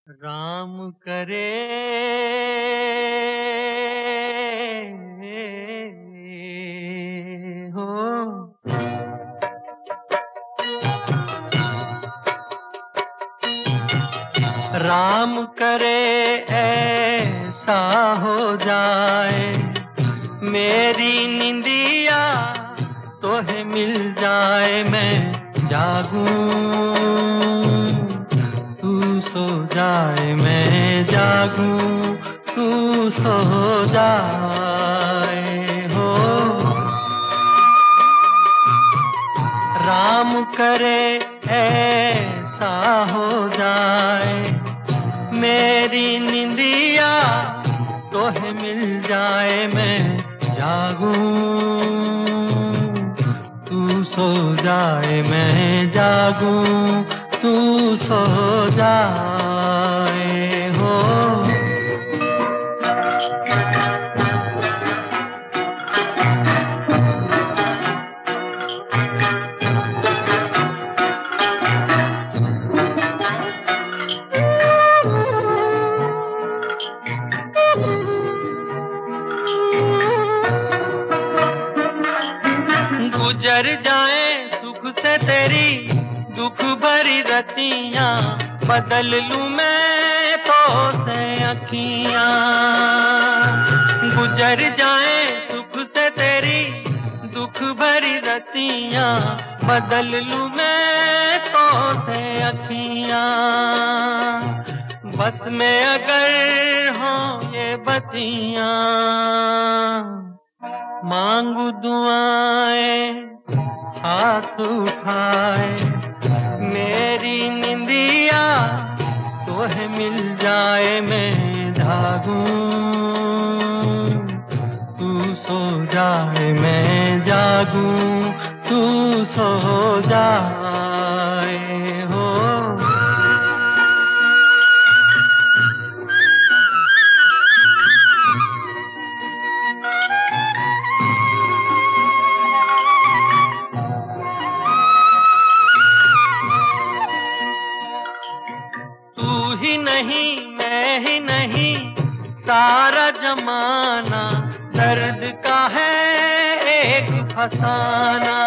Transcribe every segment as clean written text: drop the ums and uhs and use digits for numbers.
राम करे हो। राम करे ऐसा हो जाए, मेरी निंदिया तोहे मिल जाए। मैं जागूं तू सो जाए, मैं जागूं तू सो जाए हो। राम करे ऐसा हो जाए, मेरी निंदिया तोहे मिल जाए। मैं जागूं तू सो जाए, मैं जागूं तू सो जाए हो। गुजर जाए सुख से तेरी दुख भरी रतियां, बदल लूं मैं तो से अखियां। गुजर जाए सुख से तेरी दुख भरी रतियां, बदल लूं मैं तो से अखियां। बस में अगर हो ये बतियां, मांगू दुआएं हाथ उठाए। मेरी निंदिया तोहे मिल जाए, मैं जागूं तू सो जाए, मैं जागूं तू सो जाए हो। तू ही नहीं मैं ही नहीं सारा जमाना, दर्द का है एक फसाना।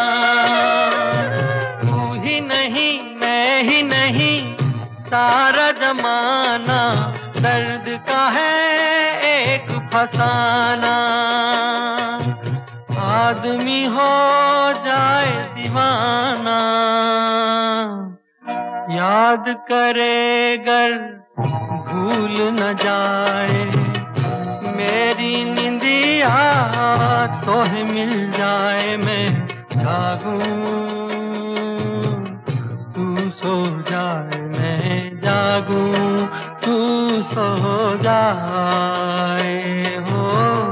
तू ही नहीं मैं ही नहीं सारा जमाना, दर्द का है एक फसाना। आदमी हो जाए दीवाना, याद करे गर भूल न जाए। मेरी निंदिया तोहे मिल जाए, मैं जागूं तू सो जाए, मैं जागूं तू सो जाए हो।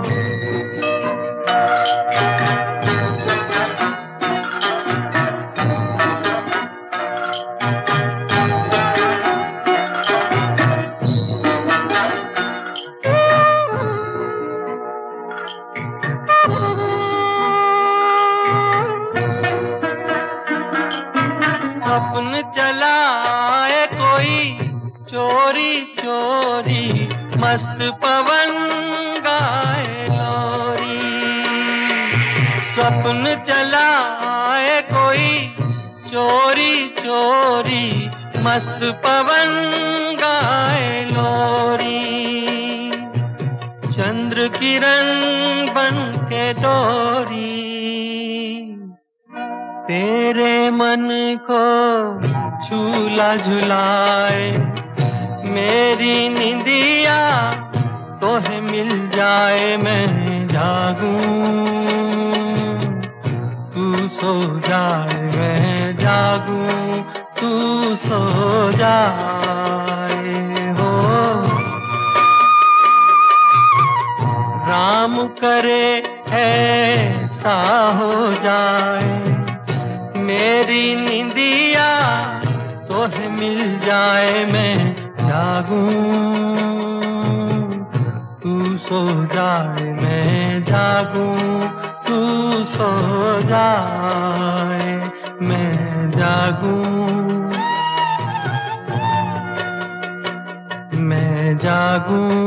सपन चलाए कोई चोरी चोरी, मस्त पवन गाए लोरी। सपन चलाए कोई चोरी चोरी, मस्त पवन गाए लोरी। चंद्र किरण बन के डोरी, तेरे मन को झूला झुलाए। मेरी निंदिया तोहे मिल जाए, मैं जागूं तू सो जाए, मैं जागूं तू सो जाए हो। राम करे ऐसा हो जाए, मेरी निंदिया तोहे मिल जाए। मैं जागूं तू सो जाए, मैं जागूं तू सो जाए, मैं जागूं। जागूं